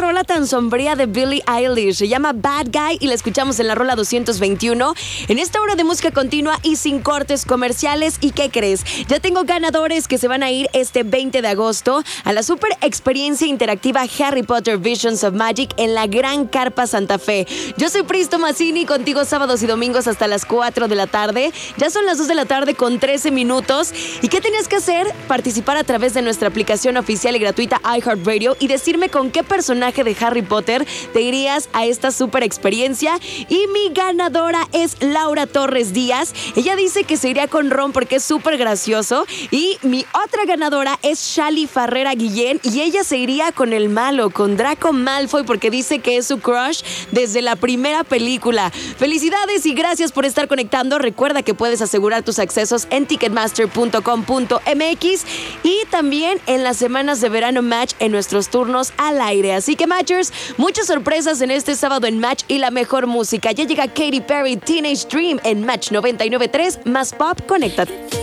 rola tan sombría de Billie Eilish. Se llama Bad Guy y la escuchamos en la rola 221. En esta hora de música continua y sin cortes comerciales. ¿Y qué crees? Ya tengo ganadores que se van a ir este 20 de agosto a la super experiencia interactiva Harry Potter Visions of Magic en la Gran Carpa Santa Fe. Yo soy Pristo Mazzini, contigo sábados y domingos hasta las 4 de la tarde. Ya son las 2 de la tarde con 13 minutos. ¿Y qué tenías que hacer? Participar a través de nuestra aplicación oficial y gratuita iHeartRadio y decirme con qué personaje de Harry Potter te irías a esta super experiencia. Y mi ganadora es Laura Torres Díaz. Ella dice que se iría con Ron porque es súper gracioso. Y mi otra ganadora es Shali Farrera Guillén y ella se iría con el malo, con Draco Malfoy, porque dice que es su crush desde la primera película. Felicidades y gracias por estar conectando. Recuerda que puedes asegurar tus accesos en ticketmaster.com.mx y también en las semanas de verano Match en nuestros turnos al aire. Así que Matchers, muchas sorpresas en este sábado en Match y la mejor música. Ya llega Katy Perry, Teenage Dream en Match 99.3 más Pop. Conéctate.